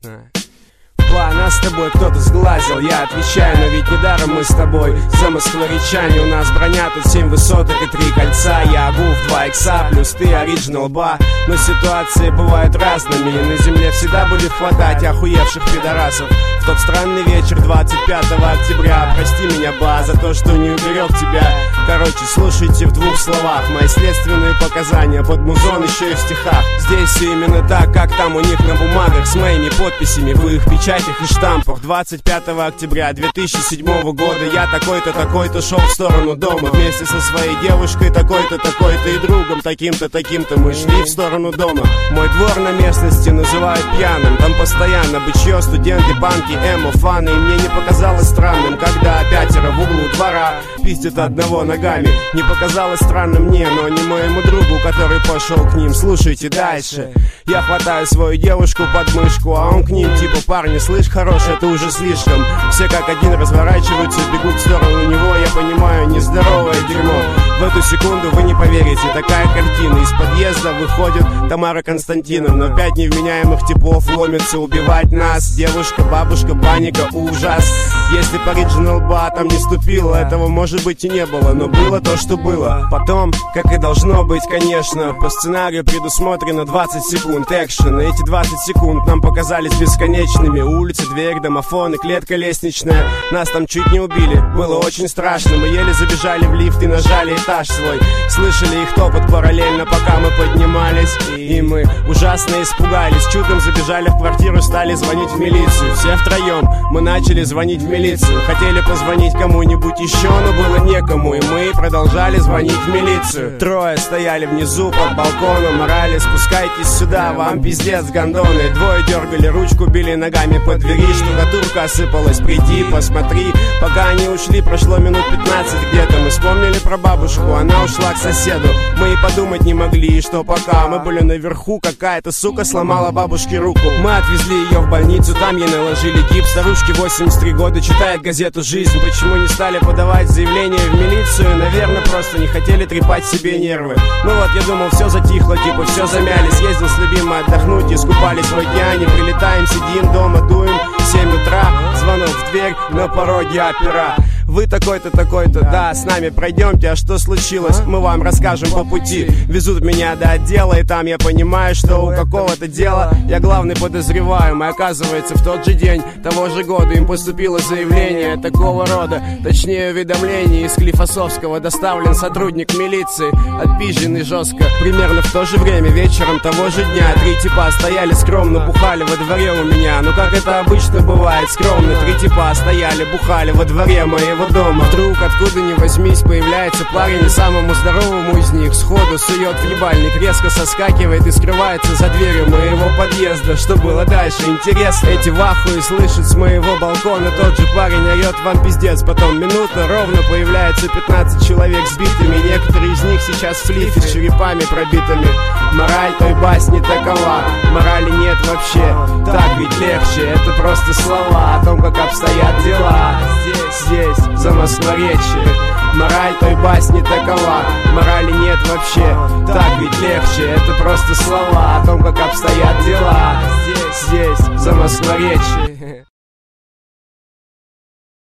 Нас с тобой кто-то сглазил, я отвечаю, но ведь недаром мы с тобой за москворечане. У нас броня тут 7 высоток и 3 кольца. Я обув 2 икса, плюс ты оригинал ба. Но ситуации бывают разными, и на земле всегда будет хватать охуевших пидорасов. В тот странный вечер 25 октября прости меня, ба, за то, что не уберег тебя. Короче, слушайте в 2 словах мои следственные показания под музон еще и в стихах. Здесь все именно так, как там у них на бумагах, с моими подписями в их печатях и штампах. 25 октября 2007 года я такой-то, такой-то шел в сторону дома вместе со своей девушкой, такой-то, такой-то и другом, таким-то, таким-то мы шли в сторону дома. Мой двор на местности называют пьяным, там постоянно бычье, студенты, банки, эмо, фаны. И мне не показалось странным, когда 5 в углу двора пиздят одного ногами. Не показалось странным мне, но не моему другу, который пошел к ним. Слушайте дальше. Я хватаю свою девушку под мышку, а он к ним типа: парни, слышь, хорош, это уже слишком. Все как один разворачиваются, бегут в сторону него. Я понимаю, нездоровое дерьмо. В эту секунду вы не поверите, такая картина. Из подъезда выходит Тамара Константиновна. 5 невменяемых типов ломятся убивать нас. Девушка, бабушка, паника, ужас. Если по Original Ba там не ступило, этого может быть и не было, но было то, что было. Потом, как и должно быть, конечно, по сценарию предусмотрено 20 секунд экшена. Эти 20 секунд нам показались бесконечными. Улица, дверь, домофон и клетка лестничная. Нас там чуть не убили, было очень страшно. Мы еле забежали в лифт и нажали этаж свой. Слышали их топот параллельно, пока мы поднимались. И мы ужасно испугались. Чудом забежали в квартиру, стали звонить в милицию. Все втроем мы начали звонить в милицию. Хотели позвонить кому-нибудь еще, но было некому. И мы продолжали звонить в милицию. 3 стояли внизу под балконом, орали: спускайтесь сюда, вам пиздец, гондоны. 2 дергали ручку, били ногами по двери. Штукатурка осыпалась, приди, посмотри. Пока они ушли, прошло минут 15 где-то. Мы вспомнили про бабушку, она ушла к соседу. Мы и подумать не могли, что пока мы были наверху, какая-то сука сломала бабушке руку. Мы отвезли ее в больницу, там ей наложили гипс. Старушке 83 года, читает газету «Жизнь». Почему не стали подавать заявление в милицию? Наверное, просто не хотели трепать себе нервы. Ну вот, я думал, все затихло, типа все замяли. Съездил с любимой отдохнуть, искупались в океане. Прилетаем, сидим дома, дуем. 7 утра, звонок в дверь, на пороге опера. Вы такой-то, такой-то, да, с нами пройдемте. А что случилось, мы вам расскажем по пути. Везут меня до отдела, и там я понимаю, что у какого-то дела я главный подозреваемый. Оказывается, в тот же день того же года им поступило заявление такого рода, точнее уведомление из Склифосовского. Доставлен сотрудник милиции, отпизженный жестко. Примерно в то же время вечером того же дня 3 типа стояли скромно, бухали во дворе у меня. Ну как это обычно бывает, скромно. 3 типа стояли, бухали во дворе моего дома. Вдруг, откуда ни возьмись, появляется парень, и самому здоровому из них сходу сует в ебальник, резко соскакивает и скрывается за дверью моего подъезда. Что было дальше, интересно? Эти в ахуе слышат с моего балкона. Тот же парень орет: вам пиздец. Потом минута ровно появляется 15 человек сбитыми. Некоторые из них сейчас в лифе с черепами пробитыми. Мораль той басни такова: морали нет вообще, так ведь легче. Это просто слова о том, как обстоят дела здесь, за Москворечье. Мораль той басни такова: морали нет вообще, так ведь легче. Это просто слова о том, как обстоят дела здесь, за Москворечье.